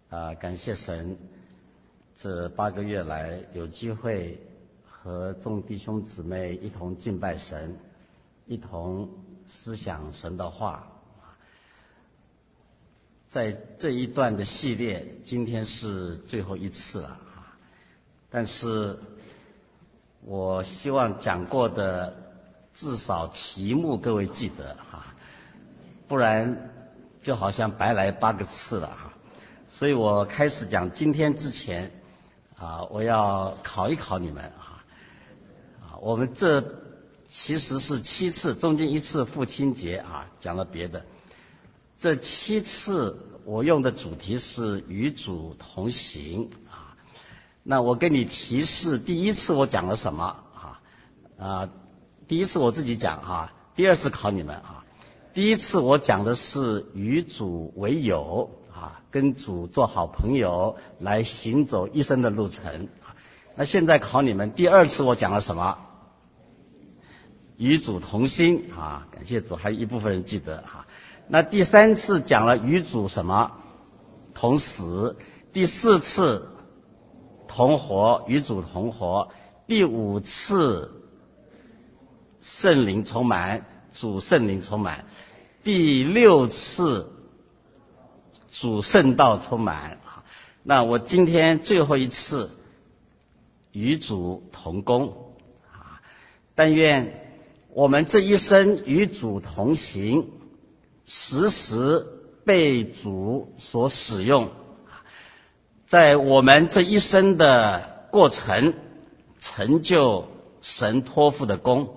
感谢神，这8个月来有机会和众弟兄姊妹一同敬拜神，一同思想神的话。在这一段的系列，今天是最后一次了，但是我希望讲过的至少题目各位记得，不然就好像白来8个次了。所以我开始讲今天之前，我要考一考你们。我们这其实是7次，中间1次父亲节讲了别的。这7次我用的主题是与主同行。那我给你提示，第1次我讲了什么？第1次我自己讲，第2次考你们。第1次我讲的是与主为友，跟主做好朋友，来行走一生的路程。那现在考你们，第2次我讲了什么？与主同心。感谢主，还有一部分人记得。那第3次讲了与主什么？同死。第4次同活，与主同活。第5次圣灵充满，主圣灵充满。第6次主圣道充满。那我今天最后1次与主同工。但愿我们这一生与主同行，时时被主所使用，在我们这一生的过程成就神托付的功。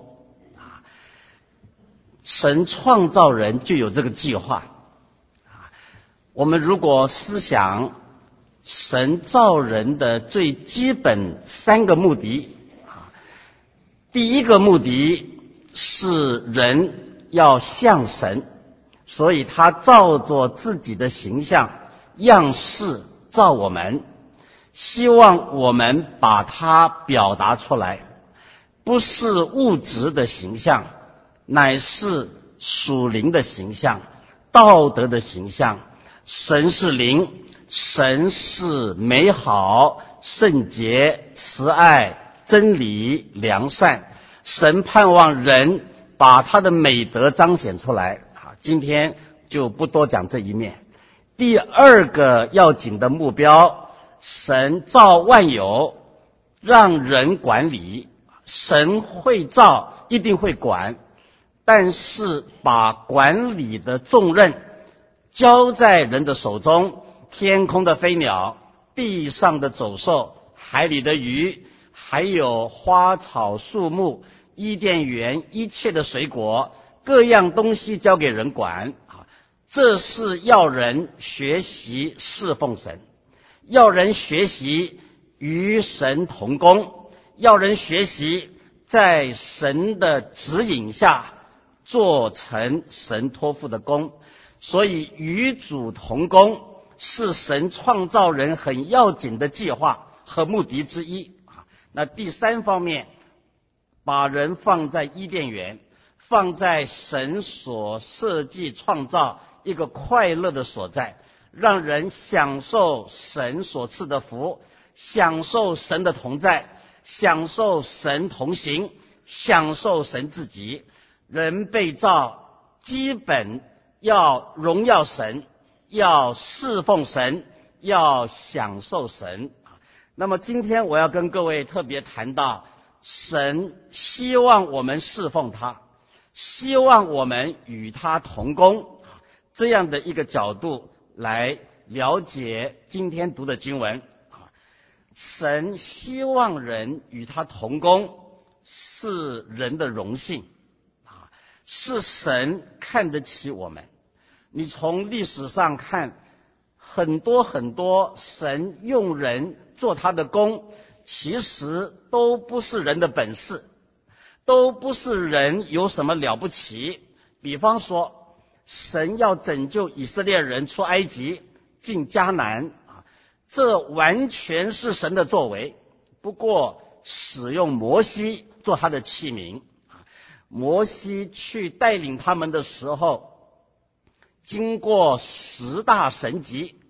神创造人就有这个计划。我们如果思想神造人的最基本3个目的，第1个目的是人要像神，所以他照着自己的形象样式造我们，希望我们把它表达出来，不是物质的形象，乃是属灵的形象，道德的形象。神是灵，神是美好、圣洁、慈爱、真理、良善。神盼望人把他的美德彰显出来。今天就不多讲这一面。第2个要紧的目标，神造万有，让人管理。神会造，一定会管，但是把管理的重任交在人的手中。天空的飞鸟，地上的走兽，海里的鱼，还有花草树木，伊甸园一切的水果，各样东西交给人管。这是要人学习侍奉神，要人学习与神同工，要人学习在神的指引下做成神托付的工。所以与主同工是神创造人很要紧的计划和目的之一。那第3方面，把人放在伊甸园，放在神所设计创造一个快乐的所在，让人享受神所赐的福，享受神的同在，享受神同行，享受神自己。人被造基本要荣耀神，要侍奉神，要享受神。那么今天我要跟各位特别谈到，神希望我们侍奉他，希望我们与他同工，这样的一个角度来了解今天读的经文。神希望人与他同工，是人的荣幸，是神看得起我们。你从历史上看，很多神用人做他的工，其实都不是人的本事，都不是人有什么了不起。比方说，神要拯救以色列人出埃及进迦南，这完全是神的作为。不过使用摩西做他的器皿，摩西去带领他们的时候，经过10大神迹，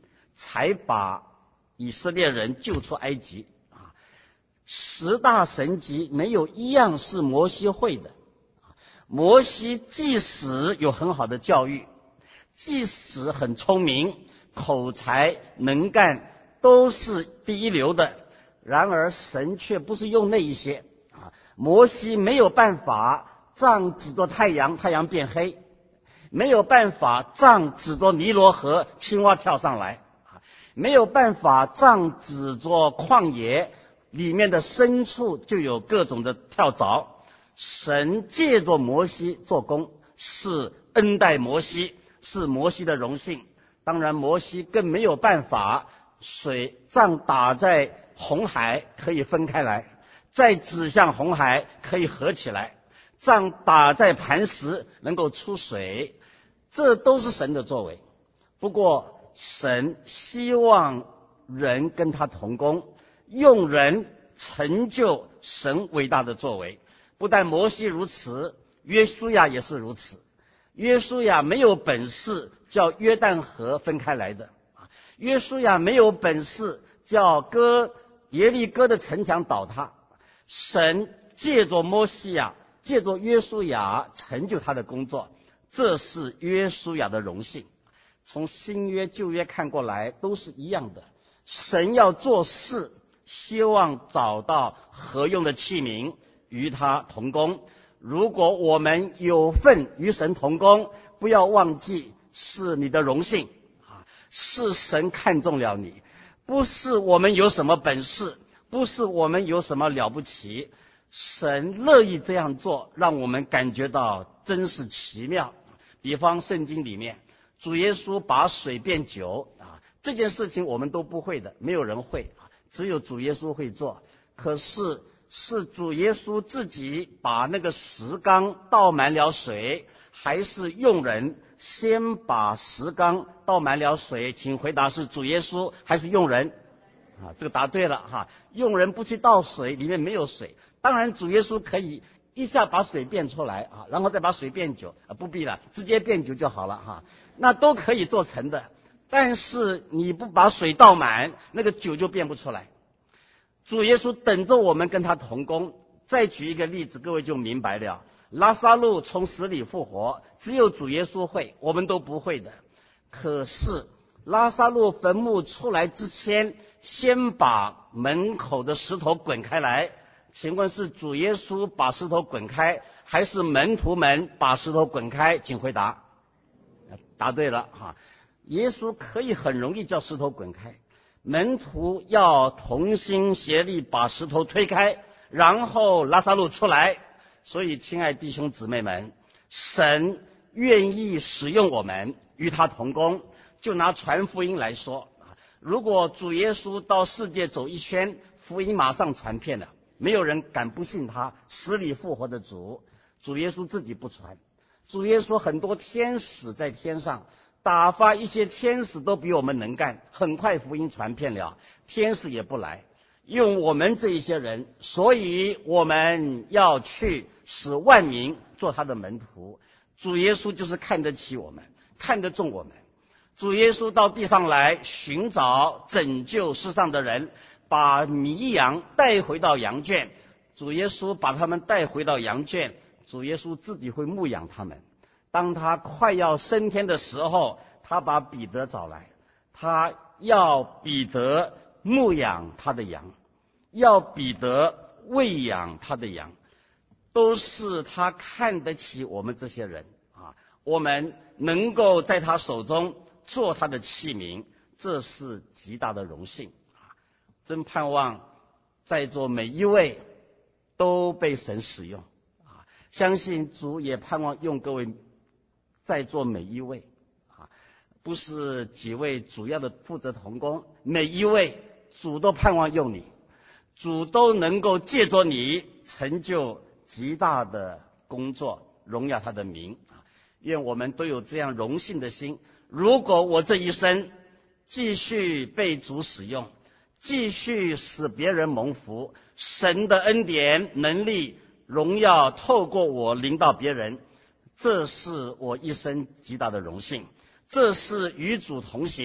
才把以色列人救出埃及啊。10大神迹没有一样是摩西会的。摩西即使有很好的教育，即使很聪明，口才能干都是第一流的，然而神却不是用那一些啊。摩西没有办法杖指着太阳，太阳变黑；没有办法杖指着尼罗河，青蛙跳上来；没有办法杖指着旷野，里面的牲畜就有各种的跳蚤。神借着摩西做工，是恩待摩西，是摩西的荣幸。当然摩西更没有办法，杖打在红海可以分开来，再指向红海可以合起来，杖打在磐石能够出水，这都是神的作为。不过神希望人跟他同工，用人成就神伟大的作为。不但摩西如此，约书亚也是如此。约书亚没有本事叫约旦河分开来的，约书亚没有本事叫耶利哥的城墙倒塌。神借着摩西亚，借着约书亚成就他的工作，这是约书亚的荣幸。从新约旧约看过来都是一样的，神要做事，希望找到合用的器皿与他同工。如果我们有份与神同工，不要忘记是你的荣幸啊，是神看中了你，不是我们有什么本事，不是我们有什么了不起，神乐意这样做，让我们感觉到真是奇妙。比方圣经里面主耶稣把水变酒啊，这件事情我们都不会的，没有人会，只有主耶稣会做。可是主耶稣自己把那个石缸倒满了水，还是用人先把石缸倒满了水？请回答，是主耶稣还是用人？啊，这个答对了哈。用人不去倒水，里面没有水。当然主耶稣可以一下把水变出来啊，然后再把水变酒啊，不必了，直接变酒就好了哈，那都可以做成的。但是你不把水倒满，那个酒就变不出来。主耶稣等着我们跟他同工。再举一个例子，各位就明白了。拉撒路从死里复活，只有主耶稣会，我们都不会的。可是拉撒路坟墓出来之前，先把门口的石头滚开来。请问是主耶稣把石头滚开，还是门徒们把石头滚开？请回答。答对了哈。耶稣可以很容易叫石头滚开，门徒要同心协力把石头推开，然后拉撒路出来。所以亲爱弟兄姊妹们，神愿意使用我们与他同工。就拿传福音来说，如果主耶稣到世界走一圈，福音马上传遍了，没有人敢不信他死里复活的主。主耶稣自己不传，主耶稣很多天使在天上打发，一些天使都比我们能干，很快福音传遍了，天使也不来，用我们这一些人。所以我们要去使万民做他的门徒。主耶稣就是看得起我们，看得重我们。主耶稣到地上来寻找拯救世上的人，把迷羊带回到羊圈。主耶稣把他们带回到羊圈，主耶稣自己会牧养他们。当他快要升天的时候，他把彼得找来，他要彼得牧养他的羊，要彼得喂养他的羊，都是他看得起我们这些人啊。我们能够在他手中做他的器皿，这是极大的荣幸啊！真盼望在座每一位都被神使用啊！相信主也盼望用各位在座每一位啊，不是几位主要的负责同工，每一位主都盼望用你，主都能够借着你成就极大的工作，荣耀他的名啊！愿我们都有这样荣幸的心。如果我这一生继续被主使用，继续使别人蒙福，神的恩典、能力、荣耀透过我临到别人，这是我一生极大的荣幸，这是与主同行，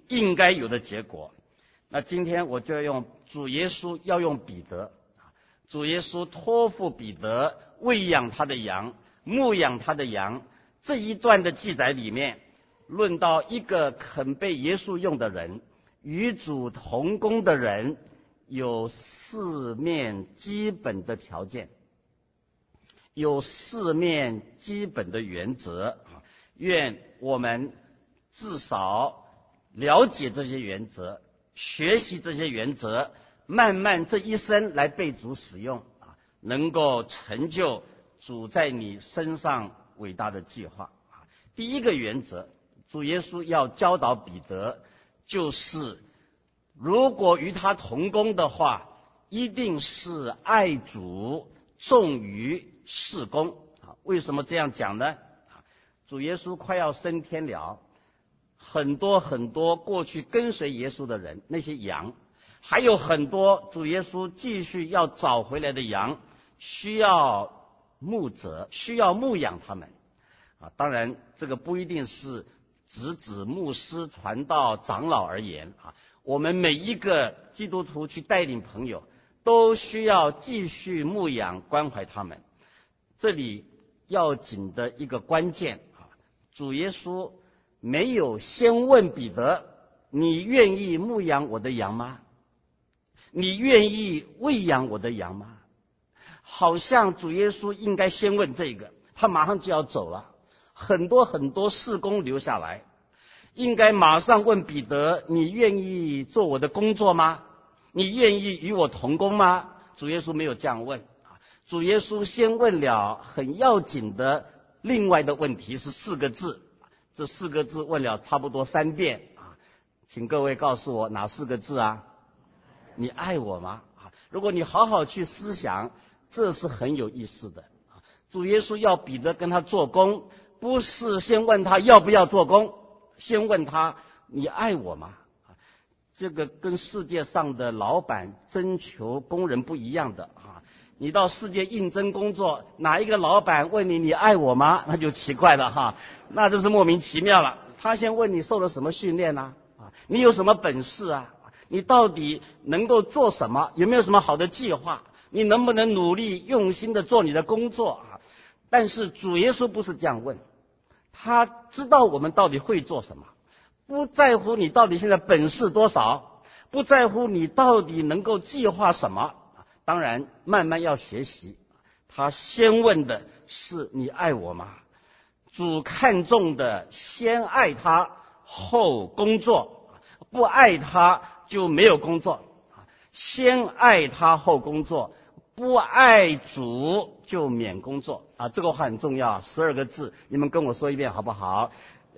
应该有的结果。那今天我就要用主耶稣要用彼得，主耶稣托付彼得喂养他的羊，牧养他的羊，这一段的记载里面，论到一个肯被耶稣用的人，与主同工的人，有四面基本的条件，有四面基本的原则。愿我们至少了解这些原则，学习这些原则，慢慢这一生来被主使用，能够成就主在你身上伟大的计划。第一个原则，主耶稣要教导彼得，就是如果与他同工的话，一定是爱主重于事工。为什么这样讲呢？主耶稣快要升天了，很多过去跟随耶稣的人，那些羊，还有很多主耶稣继续要找回来的羊，需要牧者，需要牧养他们。当然这个不一定是只指牧师、传道、长老而言，我们每一个基督徒去带领朋友，都需要继续牧养关怀他们。这里要紧的一个关键，主耶稣没有先问彼得，你愿意牧养我的羊吗？你愿意喂养我的羊吗？好像主耶稣应该先问这个，他马上就要走了，很多事工留下来，应该马上问彼得，你愿意做我的工作吗？你愿意与我同工吗？主耶稣没有这样问，主耶稣先问了很要紧的另外的问题，是4个字，这4个字问了差不多3遍，请各位告诉我哪4个字啊？你爱我吗？如果你好好去思想，这是很有意思的。主耶稣要彼得跟他做工，不是先问他要不要做工，先问他你爱我吗？这个跟世界上的老板征求工人不一样的。你到世界应征工作，哪一个老板问你你爱我吗？那就奇怪了哈，那就是莫名其妙了。他先问你受了什么训练啊？你有什么本事啊？你到底能够做什么？有没有什么好的计划？你能不能努力用心的做你的工作啊？但是主耶稣不是这样问，他知道我们到底会做什么，不在乎你到底现在本事多少，不在乎你到底能够计划什么。当然慢慢要学习，他先问的是你爱我吗？主看重的先爱他后工作，不爱他就没有工作，先爱他后工作，不爱主就免工作。这个话很重要，12个字，你们跟我说一遍好不好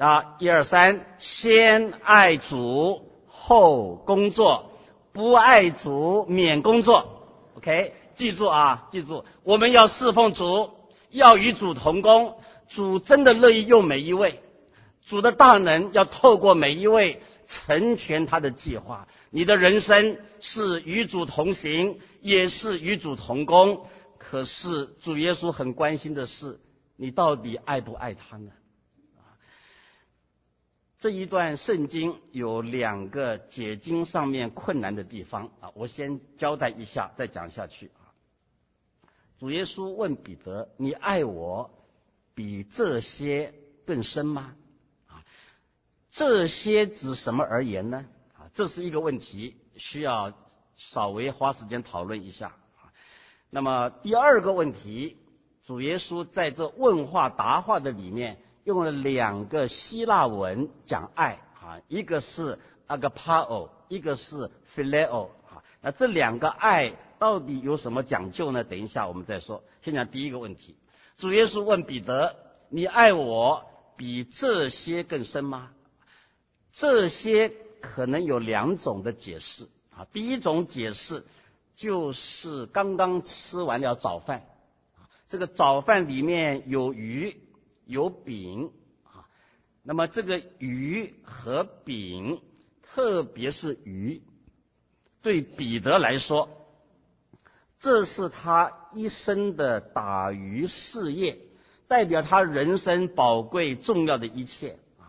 ？1、2、3，先爱主后工作，不爱主免工作。OK， 记住，我们要侍奉主，要与主同工。主真的乐意用每一位，主的大能要透过每一位成全他的计划。你的人生是与主同行，也是与主同工。可是主耶稣很关心的是，你到底爱不爱他呢？这一段圣经有2个解经上面困难的地方，我先交代一下，再讲下去。主耶稣问彼得，你爱我比这些更深吗？这些指什么而言呢？这是一个问题，需要稍微花时间讨论一下。那么第2个问题，主耶稣在这问话答话的里面用了2个希腊文讲爱，一个是 agapao， 一个是 phileo。那这2个爱到底有什么讲究呢？等一下我们再说。先讲第一个问题，主耶稣问彼得，你爱我比这些更深吗？这些可能有2种的解释。第一种解释就是刚刚吃完了早饭，这个早饭里面有鱼有饼，那么这个鱼和饼，特别是鱼，对彼得来说，这是他一生的打鱼事业，代表他人生宝贵重要的一切。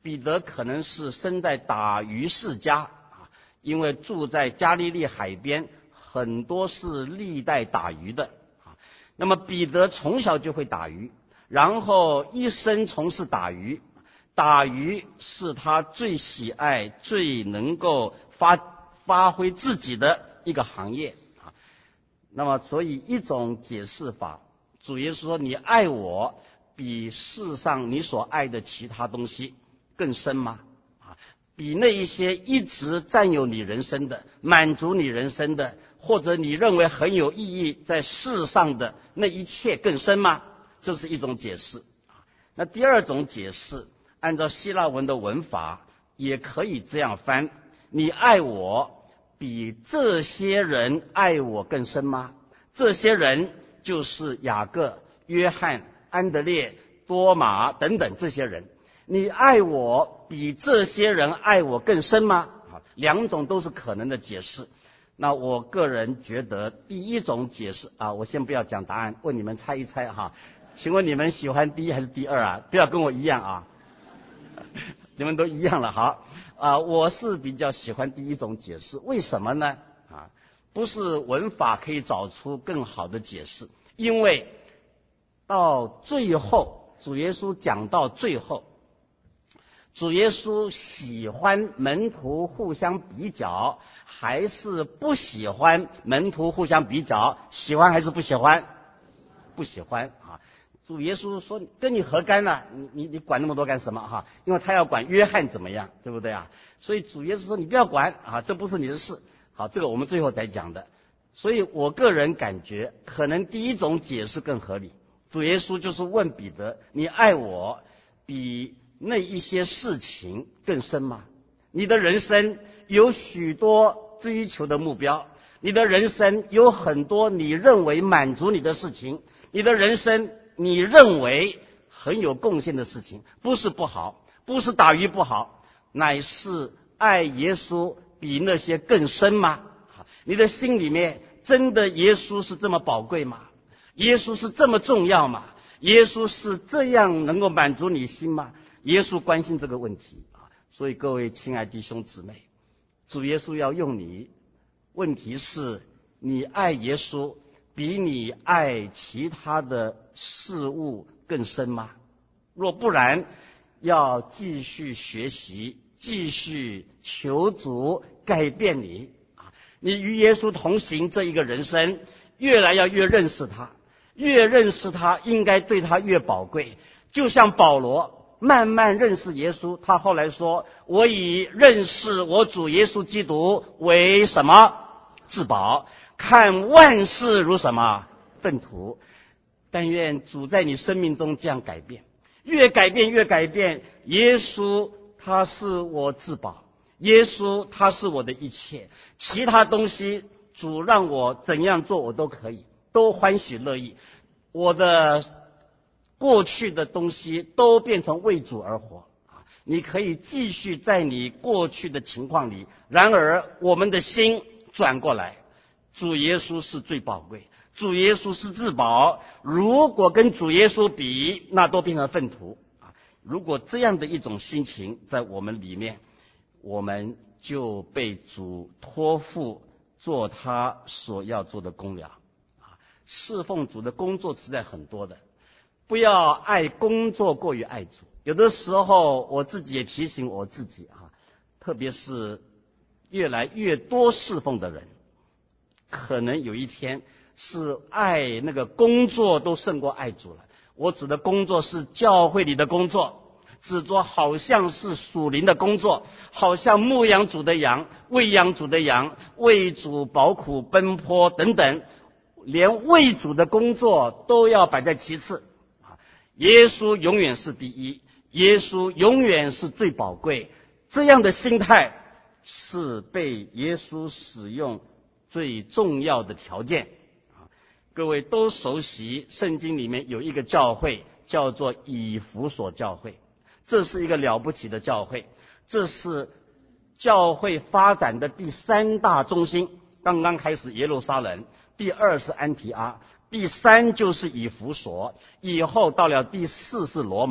彼得可能是生在打鱼世家啊，因为住在加利利海边，很多是历代打鱼的啊。那么彼得从小就会打鱼，然后一生从事打鱼，打鱼是他最喜爱、最能够发挥自己的一个行业啊。那么所以一种解释法，主耶稣说你爱我比世上你所爱的其他东西更深吗？啊，比那一些一直占有你人生的、满足你人生的，或者你认为很有意义在世上的那一切更深吗？这是一种解释。那第二种解释，按照希腊文的文法，也可以这样翻：你爱我比这些人爱我更深吗？这些人就是雅各、约翰、安德烈、多马等等这些人。你爱我比这些人爱我更深吗？两种都是可能的解释。那我个人觉得第一种解释啊，我先不要讲答案，问你们猜一猜哈。请问你们喜欢第一还是第二啊？不要跟我一样啊。你们都一样了，好我是比较喜欢第一种解释，为什么呢？不是文法可以找出更好的解释，因为到最后，主耶稣讲到最后，主耶稣喜欢门徒互相比较，还是不喜欢门徒互相比较？喜欢还是不喜欢？不喜欢啊。主耶稣说跟你何干呢？你管那么多干什么哈？因为他要管约翰怎么样，对不对啊？所以主耶稣说你不要管啊，这不是你的事。好，这个我们最后再讲的。所以我个人感觉可能第一种解释更合理。主耶稣就是问彼得，你爱我比那一些事情更深吗？你的人生有许多追求的目标，你的人生有很多你认为满足你的事情，你的人生你认为很有贡献的事情，不是不好，不是打鱼不好，乃是爱耶稣比那些更深吗？你的心里面真的耶稣是这么宝贵吗？耶稣是这么重要吗？耶稣是这样能够满足你心吗？耶稣关心这个问题啊。所以各位亲爱弟兄姊妹，主耶稣要用你，问题是你爱耶稣比你爱其他的事物更深吗？若不然，要继续学习，继续求主改变你啊！你与耶稣同行这一个人生，越来越认识他，越认识他，应该对他越宝贵。就像保罗慢慢认识耶稣，他后来说：“我以认识我主耶稣基督为什么？至宝，看万事如什么？粪土。”但愿主在你生命中这样改变，越改变越改变。耶稣他是我至宝，耶稣他是我的一切，其他东西主让我怎样做我都可以，都欢喜乐意。我的过去的东西都变成为主而活。你可以继续在你过去的情况里，然而我们的心转过来，主耶稣是最宝贵，主耶稣是至宝。如果跟主耶稣比，那都变成粪土。如果这样的一种心情在我们里面，我们就被主托付做他所要做的工了。侍奉主的工作实在很多的，不要爱工作过于爱主。有的时候我自己也提醒我自己特别是越来越多侍奉的人，可能有一天是爱那个工作都胜过爱主了。我指的工作是教会里的工作，指着好像是属灵的工作，好像牧养主的羊，喂养主的羊，为主劳苦奔波等等，连为主的工作都要摆在其次。耶稣永远是第一，耶稣永远是最宝贵。这样的心态是被耶稣使用最重要的条件。各位都熟悉圣经里面有一个教会叫做以弗所教会，这是一个了不起的教会，这是教会发展的第三大中心。刚刚开始耶路撒冷，第二是安提阿，第三就是以弗所，以后到了第四是罗马。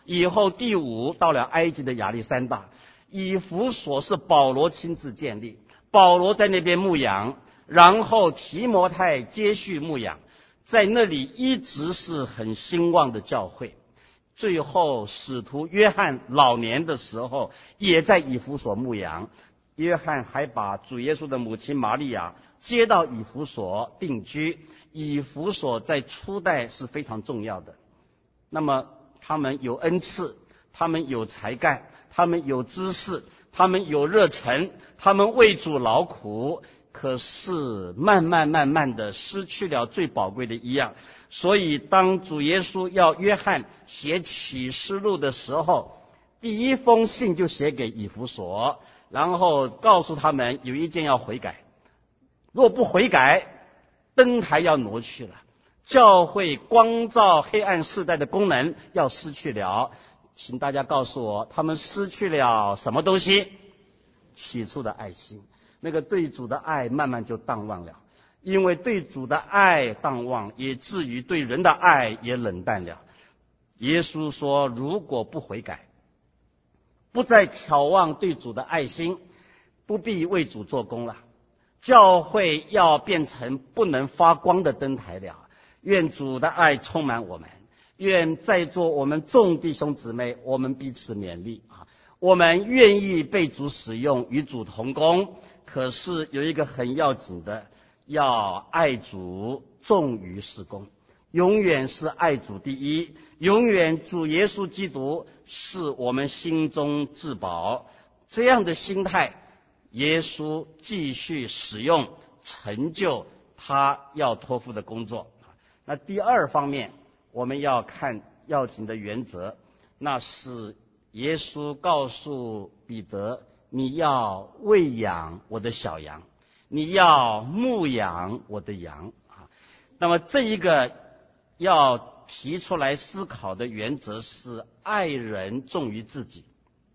以后第5到了埃及的亚历山大，以弗所是保罗亲自建立，保罗在那边牧养，然后提摩太接续牧养，在那里一直是很兴旺的教会。最后使徒约翰老年的时候也在以弗所牧养，约翰还把主耶稣的母亲玛利亚接到以弗所定居。以弗所在初代是非常重要的，那么他们有恩赐，他们有才干，他们有知识，他们有热忱，他们为主劳苦，可是慢慢的失去了最宝贵的一样。所以当主耶稣要约翰写启示录的时候，第一封信就写给以弗所，然后告诉他们有一件要悔改，若不悔改，灯台要挪去了，教会光照黑暗世代的功能要失去了。请大家告诉我，他们失去了什么东西？起初的爱心，那个对主的爱慢慢就淡忘了，因为对主的爱淡忘，也至于对人的爱也冷淡了。耶稣说，如果不悔改，不再眺望对主的爱心，不必为主做工了。教会要变成不能发光的灯台了。愿主的爱充满我们，愿在座我们众弟兄姊妹，我们彼此勉励啊！我们愿意被主使用，与主同工，可是有一个很要紧的，要爱主重于事工，永远是爱主第一，永远主耶稣基督是我们心中至宝。这样的心态，耶稣继续使用，成就他要托付的工作。那第二方面，我们要看要紧的原则，那是耶稣告诉彼得，你要喂养我的小羊，你要牧养我的羊啊。那么这一个要提出来思考的原则是爱人重于自己。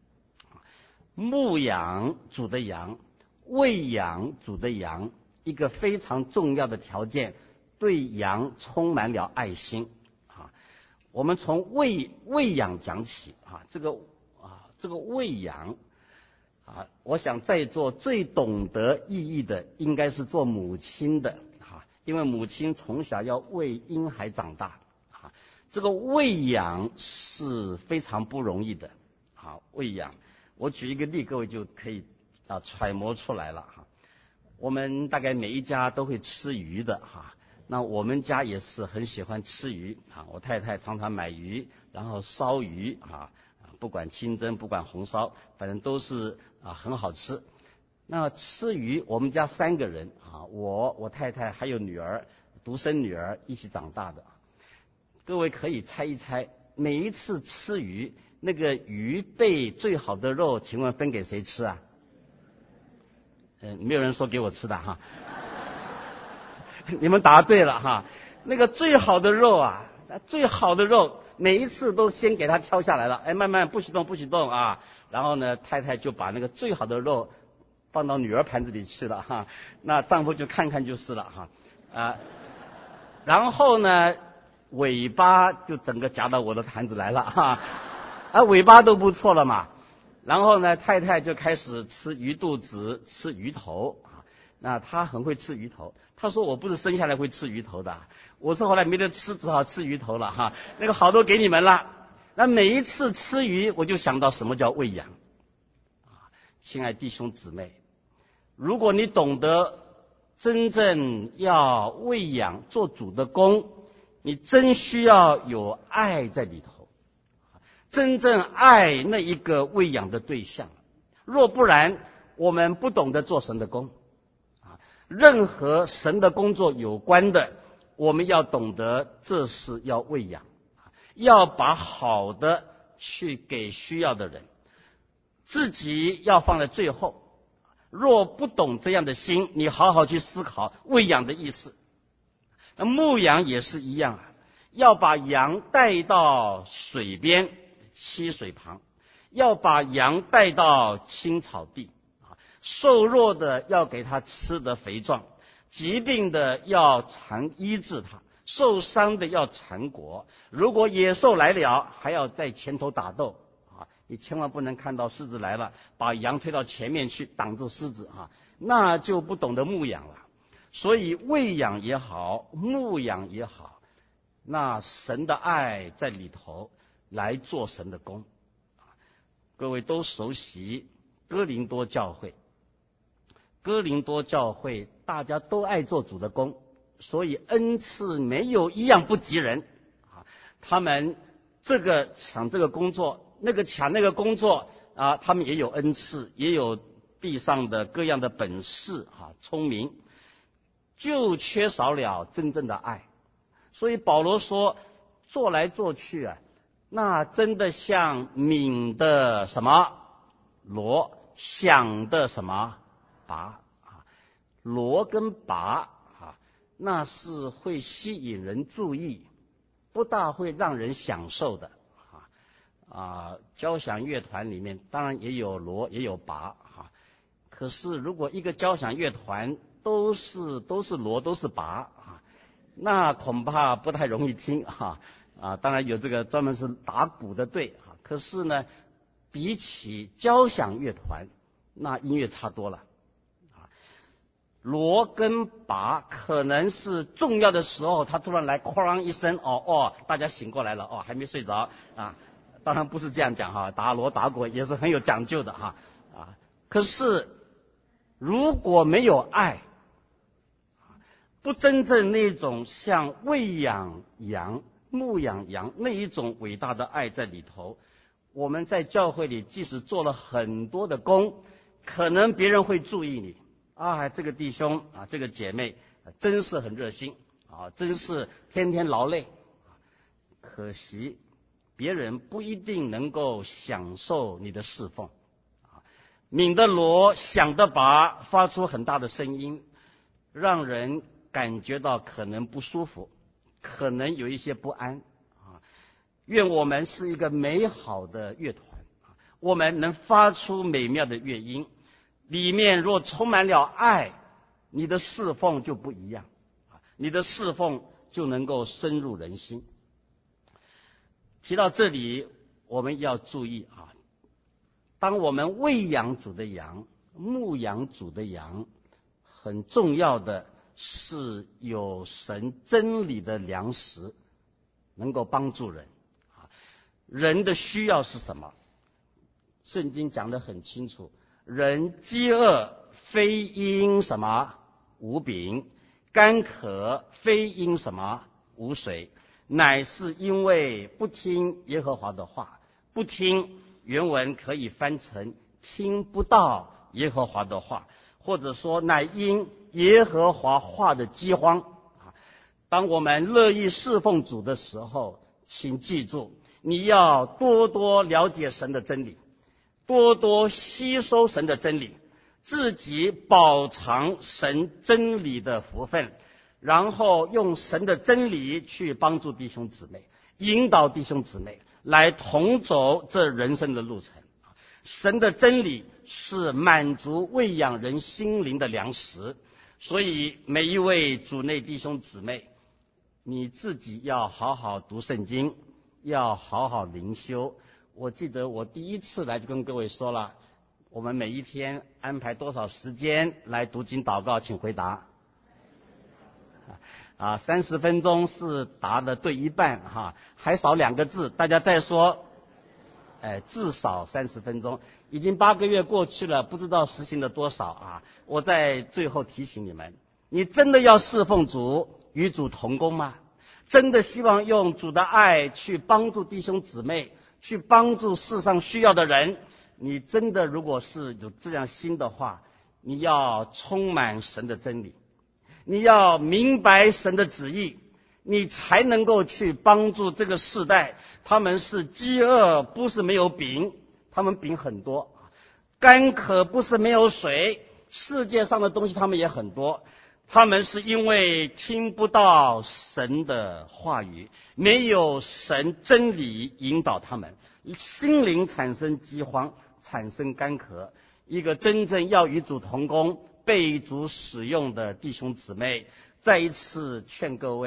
牧养主的羊，喂养主的羊，一个非常重要的条件，对羊充满了爱心啊。我们从喂养讲起啊，这个喂养啊，我想在座最懂得意义的应该是做母亲的啊，因为母亲从小要喂婴孩长大啊，这个喂养是非常不容易的啊。喂养，我举一个例，各位就可以揣摩出来了哈。我们大概每一家都会吃鱼的哈，那我们家也是很喜欢吃鱼啊。我太太常常买鱼，然后烧鱼啊，不管清蒸不管红烧，反正都是很好吃。那吃鱼，我们家3个人啊，我太太还有女儿，独生女儿一起长大的。各位可以猜一猜，每一次吃鱼，那个鱼背最好的肉，请问分给谁吃啊？没有人说给我吃的哈。你们答对了哈。那个最好的肉啊，最好的肉每一次都先给他挑下来了，慢慢不许动啊。然后呢，太太就把那个最好的肉放到女儿盘子里去了哈。那丈夫就看看就是了哈。然后呢，尾巴就整个夹到我的盘子来了哈。尾巴都不错了嘛。然后呢，太太就开始吃鱼肚子，吃鱼头啊。那她很会吃鱼头，她说我不是生下来会吃鱼头的，我是后来没得吃，只好吃鱼头了哈。那个好多给你们了。那每一次吃鱼，我就想到什么叫喂养啊。亲爱弟兄姊妹，如果你懂得真正要喂养做主的工，你真需要有爱在里头。真正爱那一个喂养的对象，若不然，我们不懂得做神的工啊。任何神的工作有关的，我们要懂得这是要喂养，要把好的去给需要的人，自己要放在最后。若不懂这样的心，你好好去思考喂养的意思。那牧羊也是一样啊，要把羊带到水边。溪水旁，要把羊带到青草地啊，瘦弱的要给他吃得肥壮，疾病的要常医治他， 受伤的要缠裹，如果野兽来了，还要在前头打斗啊！你千万不能看到狮子来了，把羊推到前面去挡住狮子啊，那就不懂得牧养了。所以喂养也好，牧养也好，那神的爱在里头来做神的工。各位都熟悉哥林多教会，哥林多教会大家都爱做主的工，所以恩赐没有一样不及人啊。他们这个抢这个工作，那个抢那个工作啊，他们也有恩赐，也有地上的各样的本事啊，聪明，就缺少了真正的爱。所以保罗说，做来做去啊，那真的像抿的什么螺，响的什么拔啊，螺跟拔啊，那是会吸引人注意，不大会让人享受的交响乐团里面当然也有螺也有拔啊，可是如果一个交响乐团都是螺都是拔啊，那恐怕不太容易听当然有这个专门是打鼓的队可是呢，比起交响乐团，那音乐差多了锣跟拔可能是重要的时候，他突然来哐一声，大家醒过来了，还没睡着啊。当然不是这样讲打锣打鼓也是很有讲究的可是如果没有爱，不真正那种像喂养羊、牧养羊那一种伟大的爱在里头，我们在教会里即使做了很多的工，可能别人会注意你这个弟兄这个姐妹真是很热心真是天天劳累，可惜别人不一定能够享受你的侍奉抿的锣，响的拔，发出很大的声音，让人感觉到可能不舒服，可能有一些不安愿我们是一个美好的乐团我们能发出美妙的乐音，里面若充满了爱，你的侍奉就不一样你的侍奉就能够深入人心。提到这里，我们要注意当我们喂养主的羊、牧养主的羊，很重要的是有神真理的粮食，能够帮助人人的需要是什么？圣经讲得很清楚，人饥饿非因什么无饼，干渴非因什么无水，乃是因为不听耶和华的话。不听原文可以翻成听不到耶和华的话，或者说乃因耶和华话的饥荒当我们乐意侍奉主的时候，请记住，你要多多了解神的真理，多多吸收神的真理，自己饱尝神真理的福分，然后用神的真理去帮助弟兄姊妹，引导弟兄姊妹来同走这人生的路程。神的真理是满足喂养人心灵的粮食，所以每一位主内弟兄姊妹，你自己要好好读圣经，要好好灵修。我记得我第一次来就跟各位说了，我们每一天安排多少时间来读经祷告，请回答。30分钟是答的对一半还少2个字，大家再说。至少30分钟，已经8个月过去了，不知道实行了多少我在最后提醒你们，你真的要侍奉主，与主同工吗？真的希望用主的爱去帮助弟兄姊妹，去帮助世上需要的人？你真的如果是有这样心的话，你要充满神的真理，你要明白神的旨意，你才能够去帮助这个世代。他们是饥饿，不是没有饼，他们饼很多；干渴不是没有水，世界上的东西他们也很多。他们是因为听不到神的话语，没有神真理引导他们，心灵产生饥荒，产生干渴。一个真正要与主同工、被主使用的弟兄姊妹，再一次劝各位，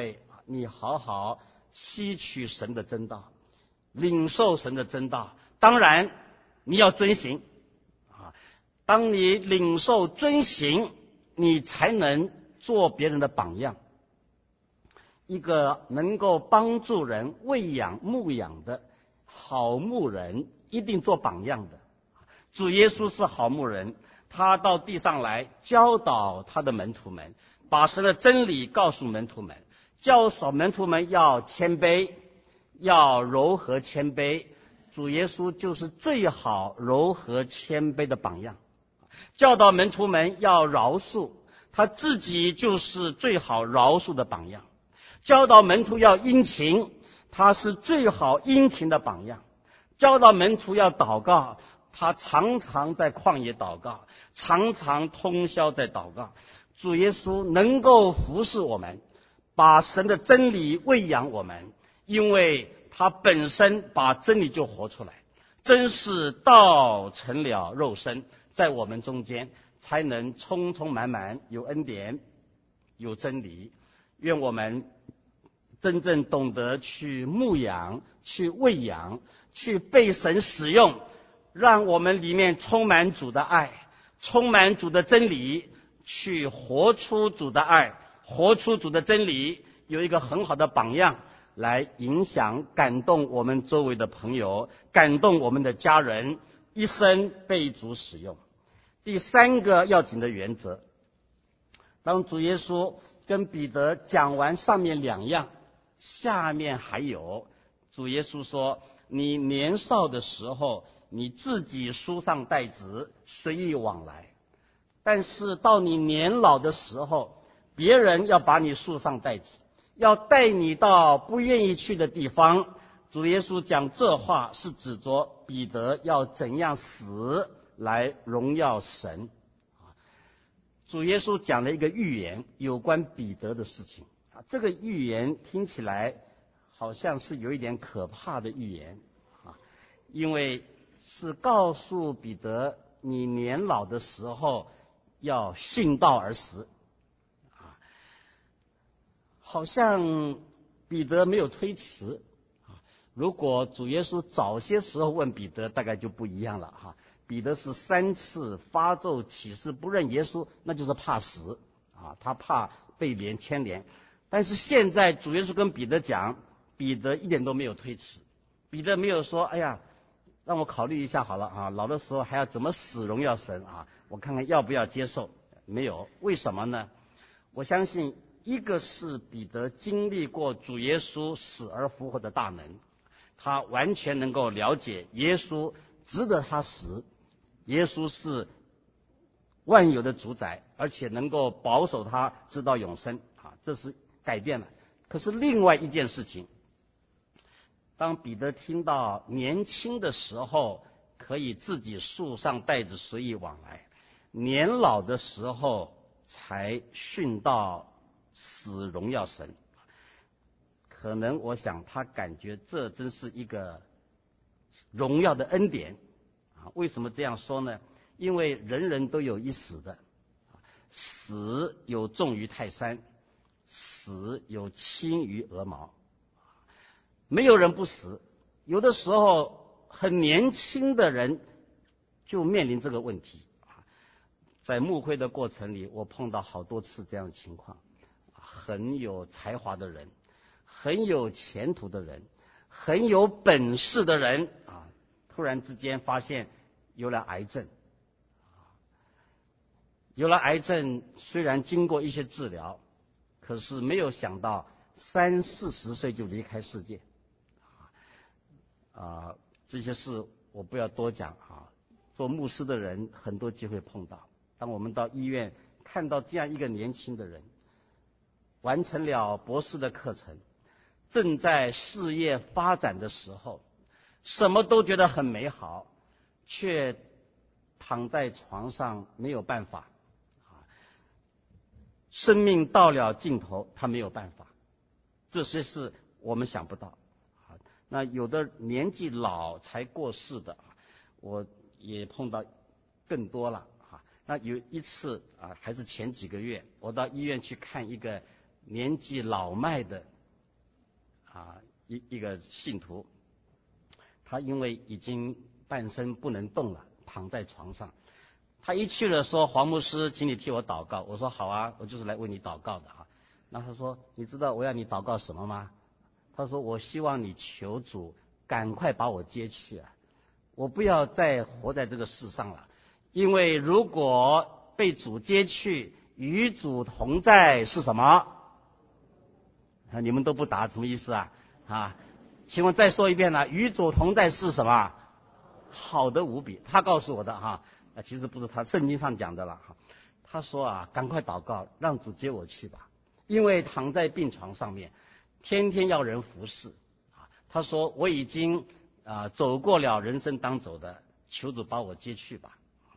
你好好吸取神的真道，领受神的真道。当然你要遵行啊，当你领受遵行，你才能做别人的榜样。一个能够帮助人喂养牧养的好牧人，一定做榜样的。主耶稣是好牧人，他到地上来教导他的门徒们，把神的真理告诉门徒们，教导门徒们要谦卑，要柔和谦卑。主耶稣就是最好柔和谦卑的榜样。教导门徒们要饶恕，他自己就是最好饶恕的榜样。教导门徒要殷勤，他是最好殷勤的榜样。教导门徒要祷告，他常常在旷野祷告，常常通宵在祷告。主耶稣能够服侍我们，把神的真理喂养我们，因为他本身把真理就活出来，真是道成了肉身，在我们中间才能充充满满有恩典有真理。愿我们真正懂得去牧养，去喂养，去被神使用，让我们里面充满主的爱，充满主的真理，去活出主的爱，活出主的真理，有一个很好的榜样来影响感动我们周围的朋友，感动我们的家人，一生被主使用。第三个要紧的原则，当主耶稣跟彼得讲完上面两样，下面还有。主耶稣说，你年少的时候，你自己书上带子，随意往来，但是到你年老的时候，别人要把你束上带子，要带你到不愿意去的地方。主耶稣讲这话是指着彼得要怎样死来荣耀神。主耶稣讲了一个预言，有关彼得的事情。这个预言听起来好像是有一点可怕的预言因为是告诉彼得，你年老的时候要殉道而死好像彼得没有推辞如果主耶稣早些时候问彼得，大概就不一样了彼得是3次发咒起誓不认耶稣，那就是怕死他怕被连牵连。但是现在主耶稣跟彼得讲，彼得一点都没有推辞，彼得没有说哎呀让我考虑一下好了老的时候还要怎么死荣耀神我看看要不要接受。没有。为什么呢？我相信一个是彼得经历过主耶稣死而复活的大能，他完全能够了解耶稣值得他死，耶稣是万有的主宰，而且能够保守他直到永生这是改变了。可是另外一件事情，当彼得听到年轻的时候可以自己束上带子随意往来，年老的时候才殉道死荣耀神，可能我想他感觉这真是一个荣耀的恩典为什么这样说呢？因为人人都有一死的，死有重于泰山，死有轻于鹅毛，没有人不死。有的时候很年轻的人就面临这个问题在牧会的过程里，我碰到好多次这样的情况，很有才华的人，很有前途的人，很有本事的人突然之间发现有了癌症。有了癌症，虽然经过一些治疗，可是没有想到30-40岁就离开世界这些事我不要多讲做牧师的人很多机会碰到。当我们到医院看到这样一个年轻的人，完成了博士的课程，正在事业发展的时候，什么都觉得很美好，却躺在床上没有办法生命到了尽头，他没有办法。这些是我们想不到那有的年纪老才过世的我也碰到更多了那有一次还是前几个月，我到医院去看一个年纪老迈的一个信徒，他因为已经半身不能动了，躺在床上。他一去了说：“黄牧师，请你替我祷告。”我说：“好啊，我就是来为你祷告的啊。”那他说：“你知道我要你祷告什么吗？”他说：“我希望你求主赶快把我接去啊，我不要再活在这个世上了，因为如果被主接去，与主同在是什么？”你们都不答，什么意思啊？请问再说一遍呢？与主同在是什么？好的无比。他告诉我的哈，其实不是他，圣经上讲的了哈。他说赶快祷告，让主接我去吧，因为躺在病床上面，天天要人服侍他说我已经走过了人生当走的，求主把我接去吧。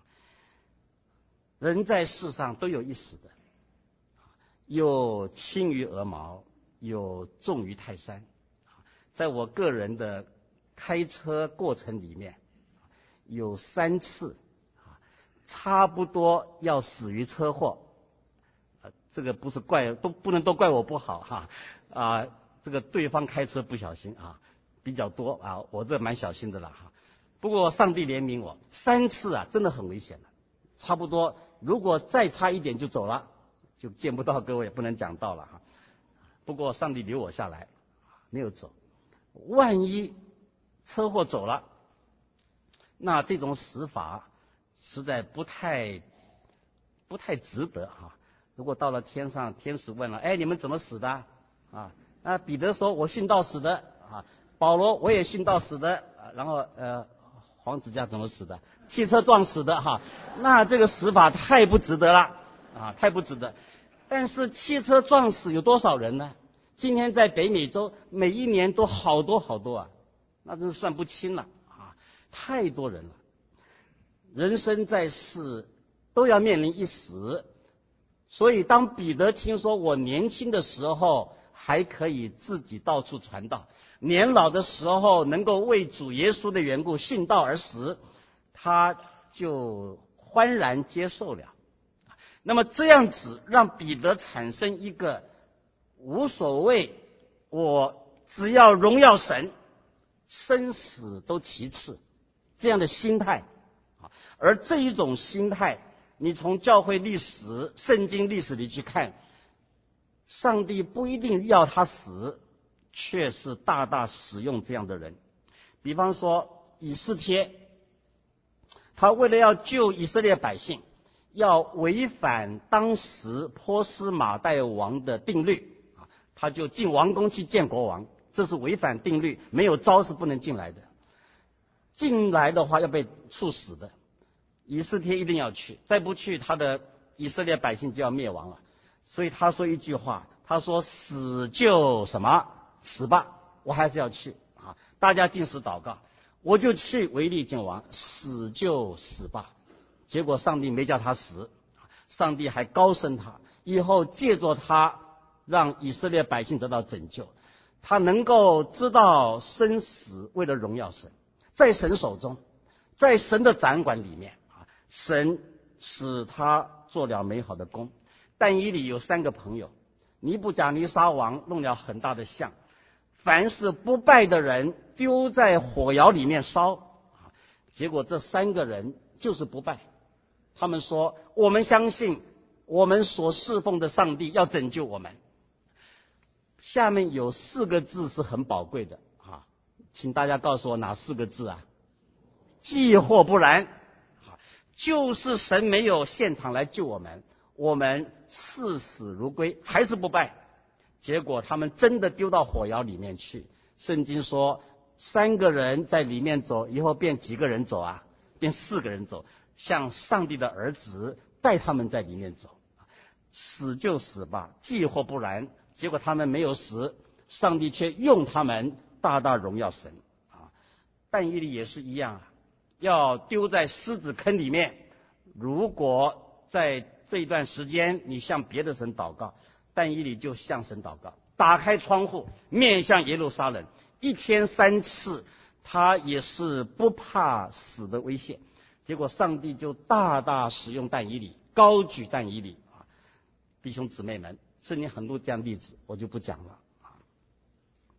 人在世上都有一死的，有轻于鹅毛，有重于泰山。在我个人的开车过程里面，有3次差不多要死于车祸。这个不是不能都怪我不好这个对方开车不小心比较多我这蛮小心的了不过上帝怜悯我，3次真的很危险了，差不多如果再差一点就走了，就见不到各位，不能讲道了不过上帝留我下来，没有走。万一车祸走了，那这种死法实在不太值得如果到了天上，天使问了：“哎，你们怎么死的？”彼得说：“我殉道死的。”保罗：“我也殉道死的。”然后黄子佳怎么死的？汽车撞死的那这个死法太不值得了太不值得。但是汽车撞死有多少人呢？今天在北美洲每一年都好多那真是算不清了太多人了。人生在世都要面临一死，所以当彼得听说我年轻的时候还可以自己到处传道，年老的时候能够为主耶稣的缘故殉道而死，他就欢然接受了。那么这样子让彼得产生一个无所谓，我只要荣耀神，生死都其次这样的心态而这一种心态，你从教会历史、圣经历史里去看，上帝不一定要他死，却是大大使用这样的人。比方说以斯帖，他为了要救以色列百姓，要违反当时波斯马代王的定律他就进王宫去见国王，这是违反定律，没有招是不能进来的，进来的话要被处死的。以斯帖一定要去，再不去他的以色列百姓就要灭亡了。所以他说一句话，他说：“死就什么死吧，我还是要去大家禁食祷告，我就去违逆见王，死就死吧。”结果上帝没叫他死，上帝还高升他，以后借着他让以色列百姓得到拯救。他能够知道生死为了荣耀神，在神手中，在神的掌管里面神使他做了美好的工。但以理有3个朋友，尼布甲尼撒王弄了很大的像，凡是不拜的人丢在火窑里面烧结果这3个人就是不拜，他们说：“我们相信我们所侍奉的上帝要拯救我们。”下面有4个字是很宝贵的请大家告诉我哪4个字既或不然就是神没有现场来救我们，我们视死如归，还是不拜。结果他们真的丢到火窑里面去。圣经说3个人在里面走，以后变几个人走变4个人走，像上帝的儿子带他们在里面走。死就死吧，既或不然。结果他们没有死，上帝却用他们大大荣耀神但以理也是一样要丢在狮子坑里面。如果在这一段时间你向别的神祷告，但以理就向神祷告，打开窗户面向耶路撒冷，一天3次，他也是不怕死的危险。结果上帝就大大使用但以理，高举但以理弟兄姊妹们，圣经很多这样例子，我就不讲了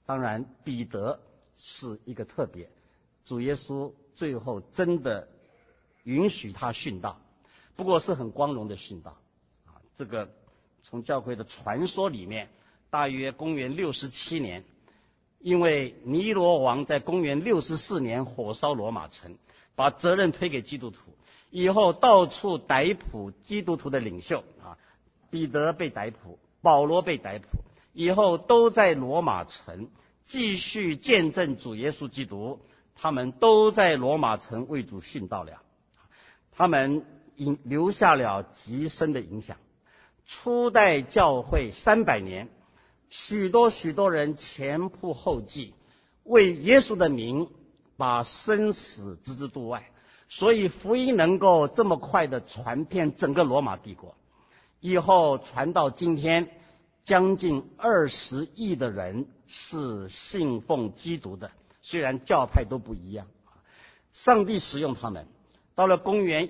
当然彼得是一个特别，主耶稣最后真的允许他殉道，不过是很光荣的殉道这个从教会的传说里面，大约公元67年，因为尼罗王在公元64年火烧罗马城，把责任推给基督徒，以后到处逮捕基督徒的领袖彼得被逮捕，保罗被逮捕，以后都在罗马城继续见证主耶稣基督，他们都在罗马城为主殉道了，他们留下了极深的影响。初代教会300年，许多人前仆后继，为耶稣的名把生死置之度外，所以福音能够这么快的传遍整个罗马帝国，以后传到今天，将近20亿的人是信奉基督的，虽然教派都不一样，上帝使用他们。到了公元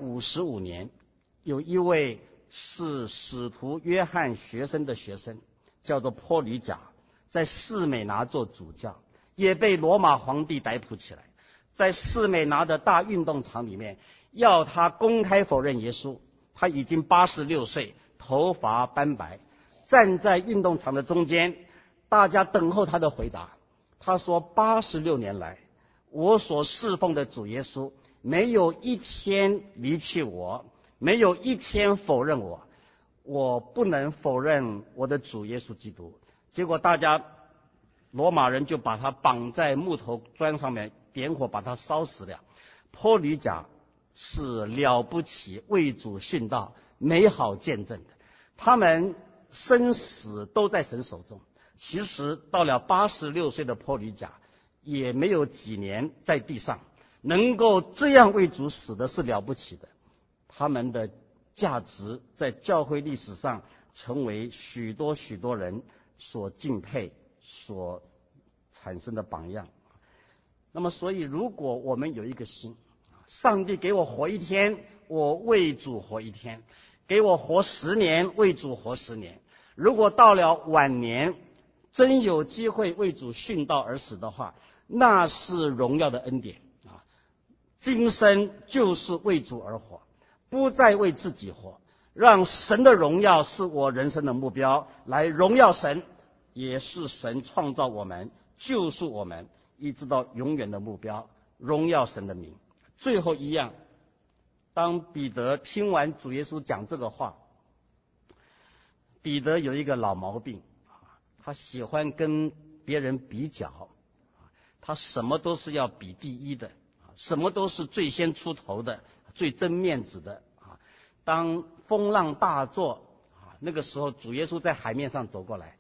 155年，有一位是使徒约翰学生的学生，叫做坡吕贾，在士美拿做主教，也被罗马皇帝逮捕起来，在士美拿的大运动场里面要他公开否认耶稣。他已经86岁，头发斑白，站在运动场的中间，大家等候他的回答。他说86年来，我所侍奉的主耶稣没有一天离弃我，没有一天否认我，我不能否认我的主耶稣基督。结果罗马人就把他绑在木头砖上面，点火把他烧死了。坡吕贾是了不起为主殉道美好见证的，他们生死都在神手中。其实到了86岁的坡吕贾也没有几年在地上，能够这样为主死的是了不起的。他们的价值在教会历史上成为许多人所敬佩、所产生的榜样。那么所以如果我们有一个心，上帝给我活一天，我为主活一天；给我活10年，为主活10年。如果到了晚年真有机会为主殉道而死的话，那是荣耀的恩典今生就是为主而活，不再为自己活，让神的荣耀是我人生的目标，来荣耀神，也是神创造我们、救赎我们，一直到永远的目标，荣耀神的名。最后一样，当彼得听完主耶稣讲这个话，彼得有一个老毛病，他喜欢跟别人比较，他什么都是要比第一的，什么都是最先出头的，最争面子的。当风浪大作，那个时候主耶稣在海面上走过来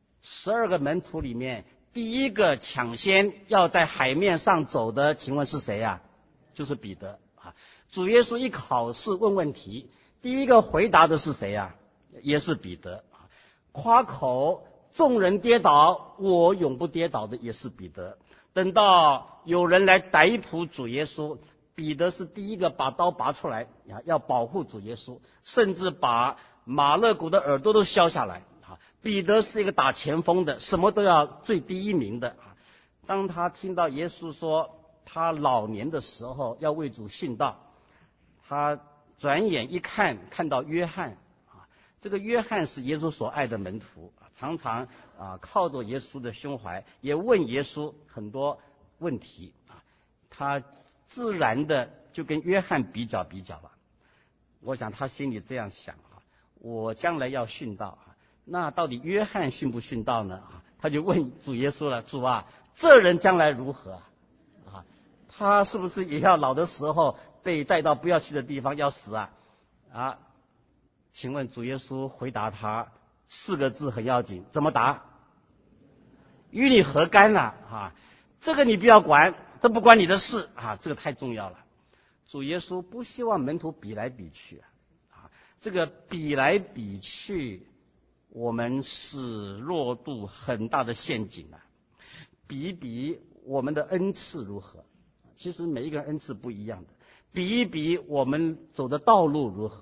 ，12个门徒里面第一个抢先要在海面上走的，请问是谁呀？就是彼得。主耶稣一考试问问题，第一个回答的是谁呀？也是彼得。夸口众人跌倒，我永不跌倒的也是彼得。等到有人来逮捕主耶稣，彼得是第一个把刀拔出来，要保护主耶稣，甚至把马勒古的耳朵都削下来。彼得是一个打前锋的，什么都要最第一名的。当他听到耶稣说他老年的时候要为主殉道，他转眼一看，看到约翰。这个约翰是耶稣所爱的门徒，常常靠着耶稣的胸怀，也问耶稣很多问题。他自然的就跟约翰比较吧。我想他心里这样想，我将来要殉道，那到底约翰殉不殉道呢？他就问主耶稣了，主啊，这人将来如何？他是不是也要老的时候被带到不要去的地方要死啊？请问主耶稣回答他4个字很要紧，怎么答？与你何干啊？这个你不要管，这不关你的事这个太重要了。主耶稣不希望门徒比来比去这个比来比去，我们是落入很大的陷阱比一比我们的恩赐如何？其实每一个人恩赐不一样的，比一比我们走的道路如何？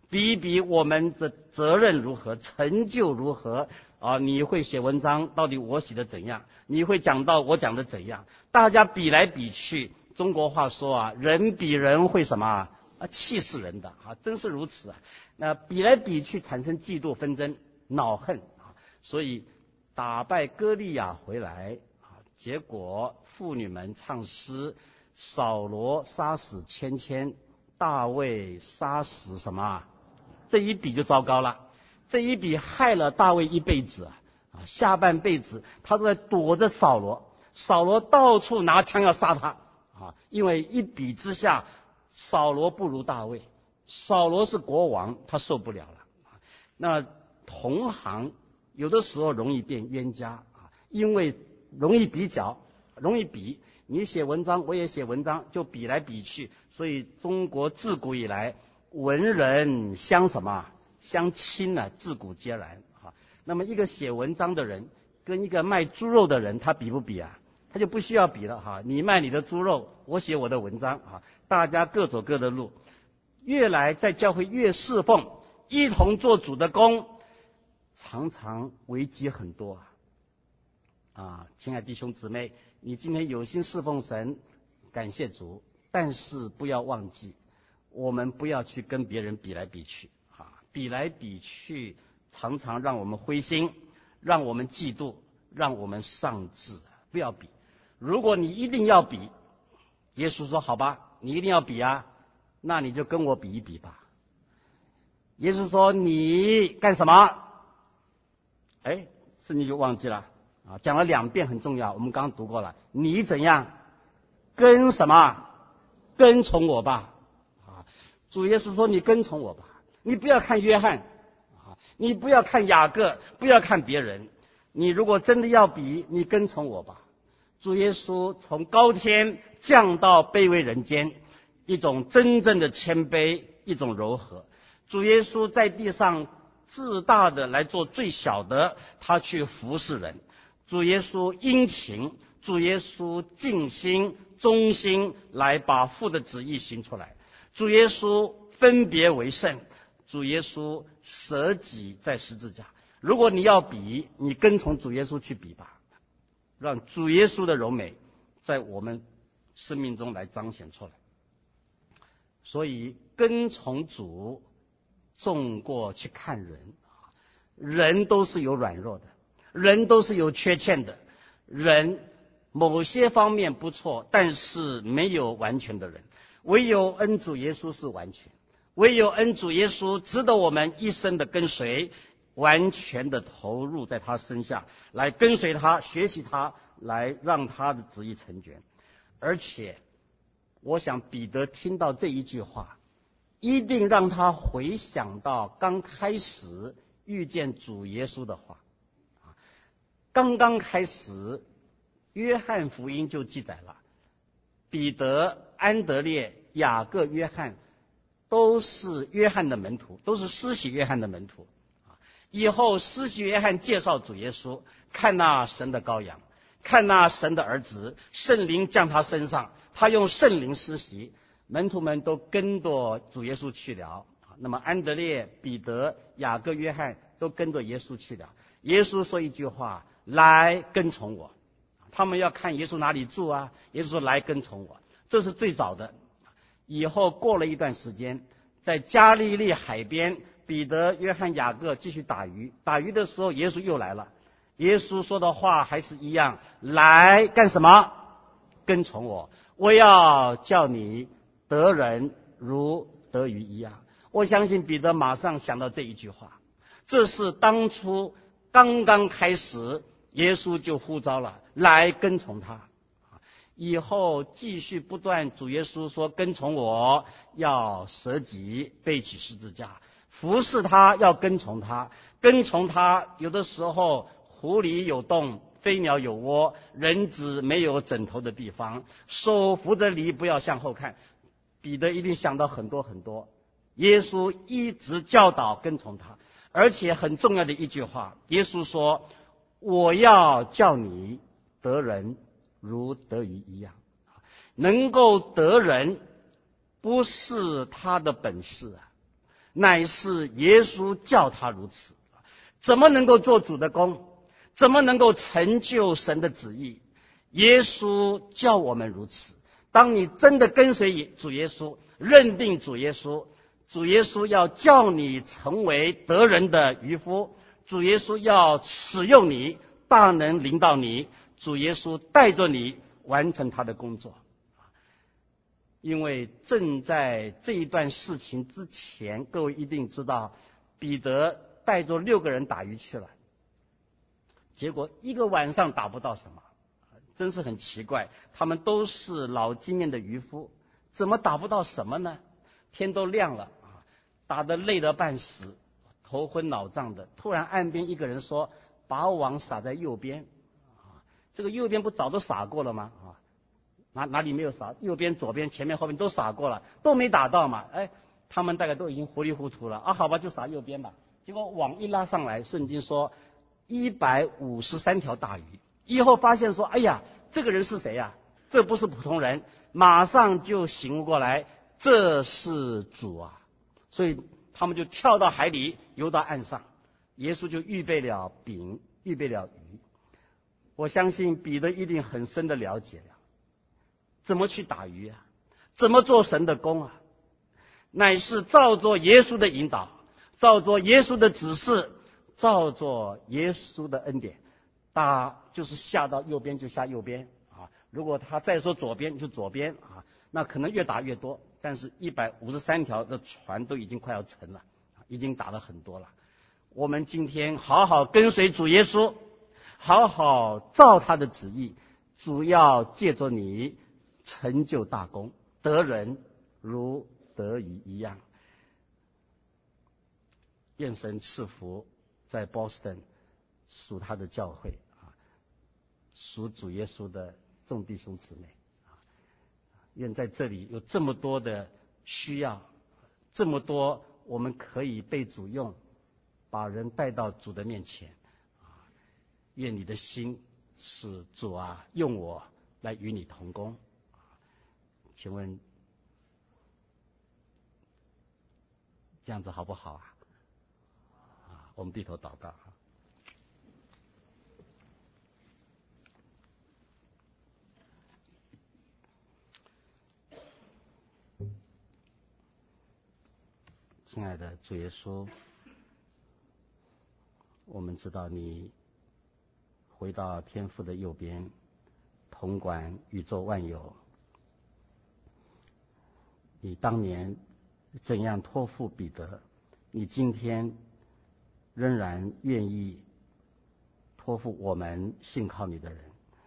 比一比我们的责任如何，成就如何啊？你会写文章，到底我写的怎样？你会讲到我讲的怎样？大家比来比去，中国话说啊，人比人会什么啊？气死人的啊！真是如此啊！那比来比去，产生嫉妒纷争、恼恨啊！所以打败歌利亚回来啊，结果妇女们唱诗，扫罗杀死千千，大卫杀死什么？这一笔就糟糕了，这一笔害了大卫一辈子啊！下半辈子他都在躲着扫罗，扫罗到处拿枪要杀他啊！因为一比之下，扫罗不如大卫，扫罗是国王，他受不了了。那同行有的时候容易变冤家啊，因为容易比较，容易比。你写文章，我也写文章，就比来比去。所以中国自古以来，文人相什么？相亲呢？自古皆然啊。那么一个写文章的人跟一个卖猪肉的人，他比不比啊？他就不需要比了哈。你卖你的猪肉，我写我的文章啊，大家各走各的路。越来在教会越侍奉，一同做主的工，常常危机很多啊！亲爱的弟兄姊妹，你今天有心侍奉神，感谢主，但是不要忘记，我们不要去跟别人比来比去啊！比来比去，常常让我们灰心，让我们嫉妒，让我们丧志。不要比。如果你一定要比，耶稣说：“好吧，你一定要比啊，那你就跟我比一比吧。”耶稣说：“你干什么？”是你就忘记了啊！讲了2遍很重要，我们刚刚读过了。你怎样？跟什么？跟从我吧！啊，主耶稣说：“你跟从我吧，你不要看约翰啊，你不要看雅各，不要看别人。你如果真的要比，你跟从我吧。”主耶稣从高天降到卑微人间，一种真正的谦卑，一种柔和。主耶稣在地上自大的来做最小的，他去服侍人。主耶稣殷勤，主耶稣尽心忠心来把父的旨意行出来。主耶稣分别为圣，主耶稣舍己在十字架。如果你要比，你跟从主耶稣去比吧，让主耶稣的荣美在我们生命中来彰显出来。所以跟从主重过去看人，人都是有软弱的，人都是有缺陷的，人某些方面不错，但是没有完全的人，唯有恩主耶稣是完全，唯有恩主耶稣值得我们一生的跟随，完全的投入在他身下，来跟随他，学习他，来让他的旨意成全。而且我想彼得听到这一句话，一定让他回想到刚开始遇见主耶稣的话。刚刚开始，约翰福音就记载了，彼得、安德烈、雅各、约翰都是约翰的门徒，都是施洗约翰的门徒。以后施洗约翰介绍主耶稣，看那神的羔羊，看那神的儿子，圣灵降他身上，他用圣灵施洗，门徒们都跟着主耶稣去了。那么安德烈、彼得、雅各、约翰都跟着耶稣去了。耶稣说一句话：“来跟从我。”他们要看耶稣哪里住啊？耶稣说：“来跟从我。”这是最早的。以后过了一段时间，在加利利海边，彼得、约翰、雅各继续打鱼。打鱼的时候，耶稣又来了。耶稣说的话还是一样：“来干什么？跟从我。我要叫你得人如得鱼一样。”我相信彼得马上想到这一句话，这是当初刚刚开始，耶稣就呼召了，来跟从他。以后继续不断，主耶稣说：“跟从我，要舍己，背起十字架，服侍他，要跟从他。跟从他，有的时候狐狸有洞，飞鸟有窝，人子没有枕头的地方，手扶着犁，不要向后看。”彼得一定想到很多很多。耶稣一直教导跟从他，而且很重要的一句话，耶稣说：“我要叫你得人如得鱼一样。”能够得人不是他的本事啊， 乃是耶稣叫他如此。怎么能够做主的工？怎么能够成就神的旨意？耶稣叫我们如此。当你真的跟随主耶稣，认定主耶稣，主耶稣要叫你成为得人的渔夫，主耶稣要使用你，大能领导你，主耶稣带着你完成他的工作。因为正在这一段事情之前，各位一定知道，彼得带着6个人打鱼去了，结果1个晚上打不到什么，真是很奇怪。他们都是老经验的渔夫，怎么打不到什么呢？天都亮了，打得累得半死，头昏脑胀的。突然岸边一个人说：“把网撒在右边。”这个右边不早都撒过了吗？哪里没有撒？右边、左边、前面、后面都撒过了，都没打到嘛。他们大概都已经糊里糊涂了好吧，就撒右边吧。结果网一拉上来，圣经说153条大鱼。以后发现说，哎呀，这个人是谁呀？这不是普通人，马上就醒悟过来，这是主啊！所以他们就跳到海里，游到岸上。耶稣就预备了饼，预备了鱼。我相信彼得一定很深的了解了，怎么去打鱼啊？怎么做神的工啊？乃是照着耶稣的引导，照着耶稣的指示，照着耶稣的恩典，打就是下到右边就下右边如果他再说左边就左边那可能越打越多。但是153条的船都已经快要沉了，已经打了很多了。我们今天好好跟随主耶稣，好好照他的旨意，主要借着你成就大功，得人如得鱼一样。愿神赐福在 Boston 属他的教会属主耶稣的众弟兄姊妹愿在这里有这么多的需要，这么多我们可以被主用，把人带到主的面前愿你的心是主啊，用我来与你同工。请问这样子好不好我们低头祷告亲爱的主耶稣，我们知道你回到天父的右边，统管宇宙万有。你当年怎样托付彼得，你今天仍然愿意托付我们信靠你的人。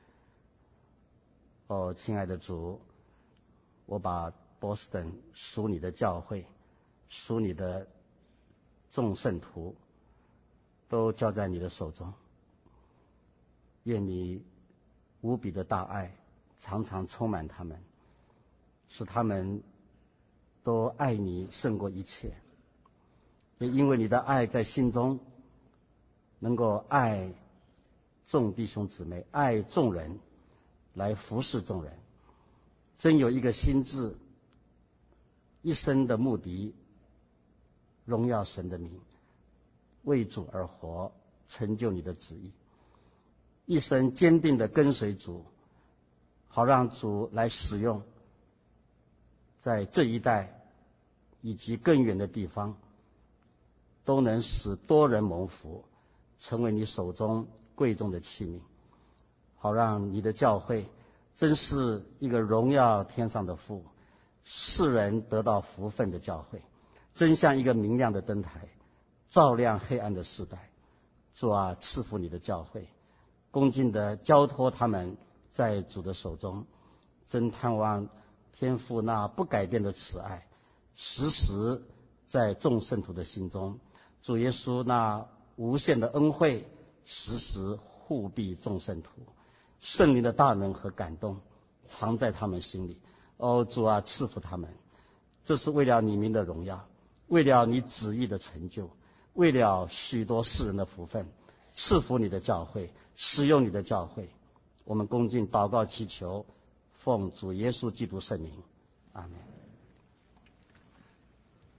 亲爱的主，我把 Boston 属你的教会，属你的众圣徒都交在你的手中。愿你无比的大爱常常充满他们，使他们都爱你胜过一切。也因为你的爱在心中，能够爱众弟兄姊妹，爱众人，来服侍众人。真有一个心志，一生的目的，荣耀神的名，为主而活，成就你的旨意。一生坚定的跟随主，好让主来使用，在这一代以及更远的地方，都能使多人蒙福，成为你手中贵重的器皿，好让你的教会真是一个荣耀天上的父，世人得到福分的教会，真像一个明亮的灯台，照亮黑暗的世代。主啊，赐福你的教会，恭敬地交托他们在主的手中，真盼望天父那不改变的慈爱，时时在众圣徒的心中，主耶稣那无限的恩惠，时时护庇众圣徒，圣灵的大能和感动藏在他们心里。主啊，赐福他们，这是为了你名的荣耀，为了你旨意的成就，为了许多世人的福分，赐福你的教会，使用你的教会。我们恭敬祷告祈求，奉主耶稣基督圣名，阿们。